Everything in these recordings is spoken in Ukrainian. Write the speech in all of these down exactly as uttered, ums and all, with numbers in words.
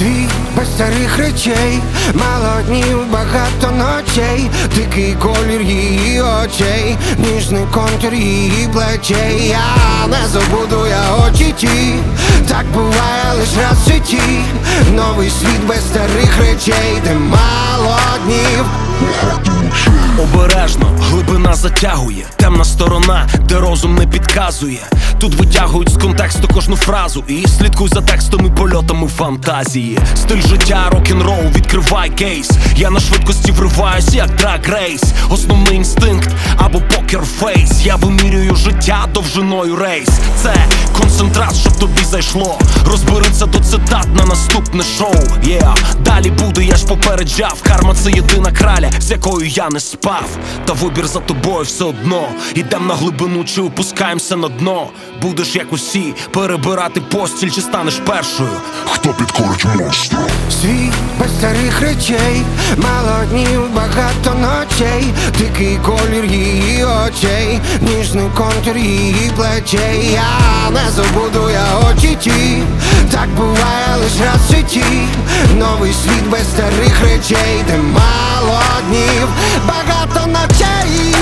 Світ без старих речей, мало днів, багато ночей, дикий колір її очей, ніжний контур її плечей. Я не забуду я очі ті, так буває лиш раз в житті. Новий світ без старих речей, де мало днів. Обережно, глибина затягує, темна сторона, де розум не підказує. Тут витягують з контексту кожну фразу і слідкуй за текстом і польотами фантазії. Стиль життя, рок-н-рол, відкривай кейс. Я на швидкості вриваюсь, як драг-рейс. Основний інстинкт або покер-фейс. Я вимірюю життя довжиною рейс. Це концентрат, щоб тобі зайшло. Розбериться до цитат на наступне шоу. Yeah. Далі буде, я ж попереджав. Карма — це єдина краля, з якою я не спав. Та вибір за тобою все одно. Ідем на глибину чи опускаємося на дно. Будеш як усі, перебирати постіль чи станеш першою, хто підкорить монстра. Світ без старих речей, мало днів, багато ночей, дикий колір її очей, ніжний контур її плечей. Я не забуду я очі ті, так буває лиш раз в житті. Новий світ без старих речей, де мало днів, багато ночей.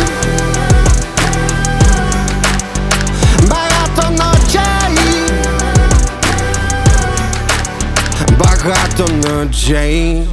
Багато ночей, багато ночей.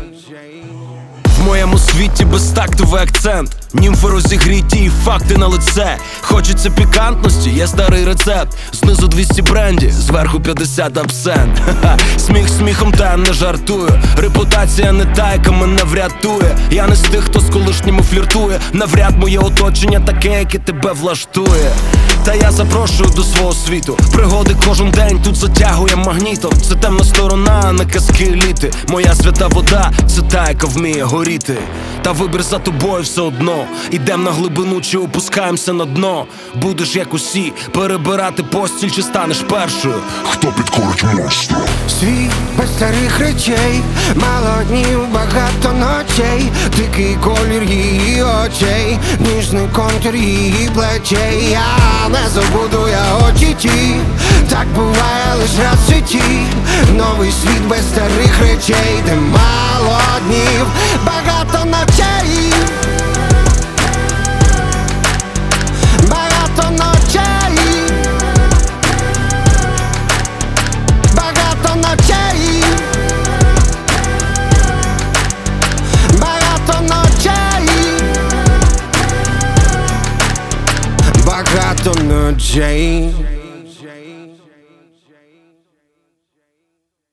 В моєму світі безтактовий акцент, німфи розігріті і факти на лице. Хочеться пікантності, є старий рецепт. Знизу двісті бренді, зверху п'ятдесят абсент. Ха-ха. Сміх сміхом, та я не жартую. Репутація не та, яка мене врятує. Я не з тих, хто з колишніми фліртує. Навряд моє оточення таке, яке тебе влаштує. Та я запрошую до свого світу. Пригоди кожен день тут затягує магнітом. Це темна сторона, а не казки еліти. Моя свята вода — це та, яка вміє горіти. Та вибір за тобою все одно. Ідем на глибину чи опускаємося на дно. Будеш як усі, перебирати постіль чи станеш першою, хто підкорить монстра. Світ без старих речей, мало днів, багато ночей, дикий колір її очей, ніжний контур її плечей. Я не забуду я очі ті, так буває лиш раз в житті. Новий світ без старих речей, де мало днів, багато ночей. Багато ночей. Багато ночей. Багато ночей. Багато ночей.